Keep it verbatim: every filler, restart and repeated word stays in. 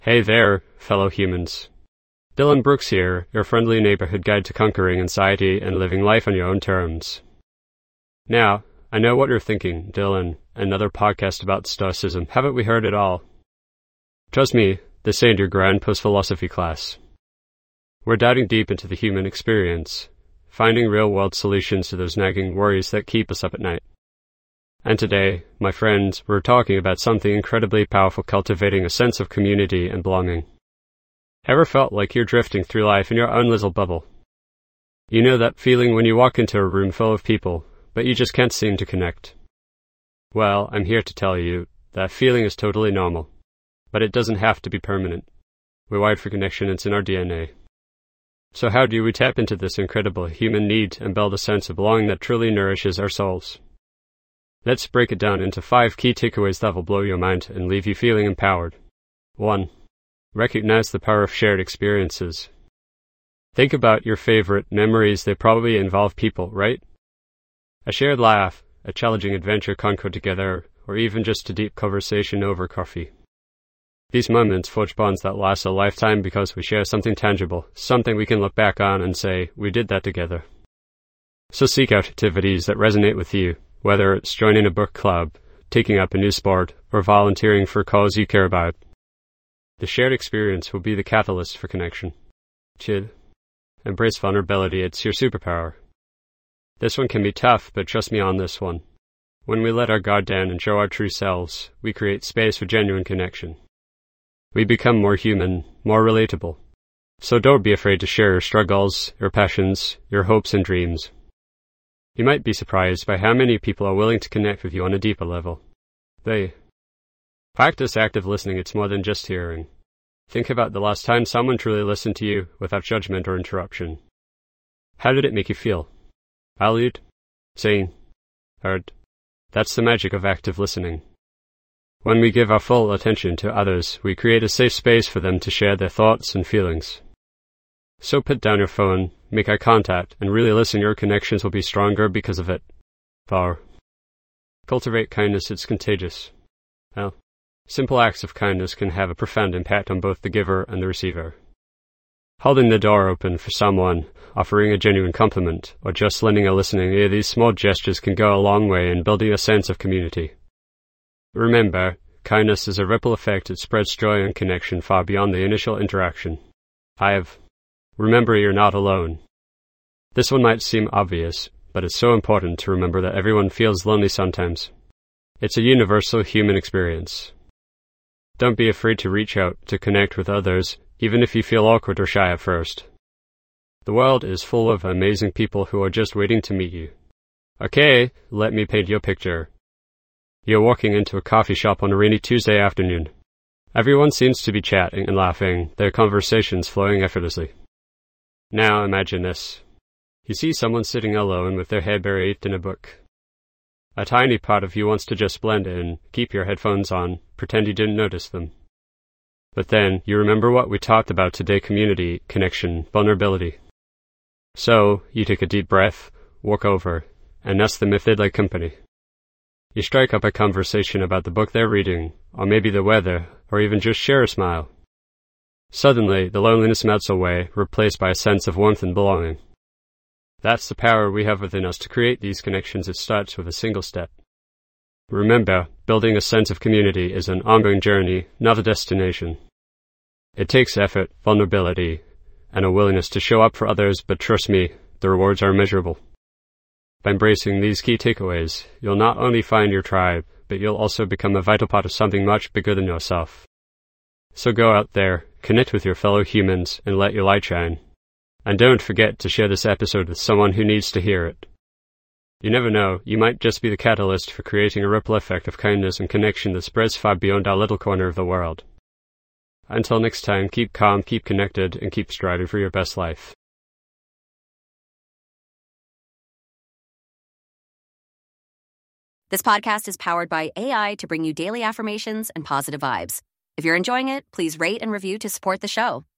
Hey there, fellow humans. Dylan Brooks here, your friendly neighborhood guide to conquering anxiety and living life on your own terms. Now, I know what you're thinking, Dylan, another podcast about Stoicism. Haven't we heard it all? Trust me, this ain't your grand post-philosophy class. We're diving deep into the human experience, finding real-world solutions to those nagging worries that keep us up at night. And today, my friends, we're talking about something incredibly powerful, cultivating a sense of community and belonging. Ever felt like you're drifting through life in your own little bubble? You know that feeling when you walk into a room full of people, but you just can't seem to connect? Well, I'm here to tell you that feeling is totally normal, but it doesn't have to be permanent. We're wired for connection, it's in our D N A. So how do we tap into this incredible human need and build a sense of belonging that truly nourishes our souls? Let's break it down into five key takeaways that will blow your mind and leave you feeling empowered. one. Recognize the power of shared experiences. Think about your favorite memories. They probably involve people, right? A shared laugh, a challenging adventure conquered together, or even just a deep conversation over coffee. These moments forge bonds that last a lifetime because we share something tangible, something we can look back on and say, we did that together. So seek out activities that resonate with you, whether it's joining a book club, taking up a new sport, or volunteering for a cause you care about. The shared experience will be the catalyst for connection. two. Embrace vulnerability. It's your superpower. This one can be tough, but trust me on this one. When we let our guard down and show our true selves, we create space for genuine connection. We become more human, more relatable. So don't be afraid to share your struggles, your passions, your hopes and dreams. You might be surprised by how many people are willing to connect with you on a deeper level. They practice active listening. It's more than just hearing. Think about the last time someone truly listened to you without judgment or interruption. How did it make you feel? Valued? Seen? Heard? That's the magic of active listening. When we give our full attention to others, we create a safe space for them to share their thoughts and feelings. So put down your phone, make eye contact, and really listen. Your connections will be stronger because of it. four. Cultivate kindness. It's contagious. Well, simple acts of kindness can have a profound impact on both the giver and the receiver. Holding the door open for someone, offering a genuine compliment, or just lending a listening ear, these small gestures can go a long way in building a sense of community. Remember, kindness is a ripple effect. It spreads joy and connection far beyond the initial interaction. five. Remember, you're not alone. This one might seem obvious, but it's so important to remember that everyone feels lonely sometimes. It's a universal human experience. Don't be afraid to reach out to connect with others, even if you feel awkward or shy at first. The world is full of amazing people who are just waiting to meet you. Okay, let me paint you a picture. You're walking into a coffee shop on a rainy Tuesday afternoon. Everyone seems to be chatting and laughing, their conversations flowing effortlessly. Now imagine this. You see someone sitting alone with their head buried in a book. A tiny part of you wants to just blend in, keep your headphones on, pretend you didn't notice them. But then you remember what we talked about today: community, connection, vulnerability. So you take a deep breath, walk over, and ask them if they'd like company. You strike up a conversation about the book they're reading, or maybe the weather, or even just share a smile. Suddenly, the loneliness melts away, replaced by a sense of warmth and belonging. That's the power we have within us to create these connections. It starts with a single step. Remember, building a sense of community is an ongoing journey, not a destination. It takes effort, vulnerability, and a willingness to show up for others, but trust me, the rewards are immeasurable. By embracing these key takeaways, you'll not only find your tribe, but you'll also become a vital part of something much bigger than yourself. So go out there, connect with your fellow humans, and let your light shine. And don't forget to share this episode with someone who needs to hear it. You never know, you might just be the catalyst for creating a ripple effect of kindness and connection that spreads far beyond our little corner of the world. Until next time, keep calm, keep connected, and keep striving for your best life. This podcast is powered by A I to bring you daily affirmations and positive vibes. If you're enjoying it, please rate and review to support the show.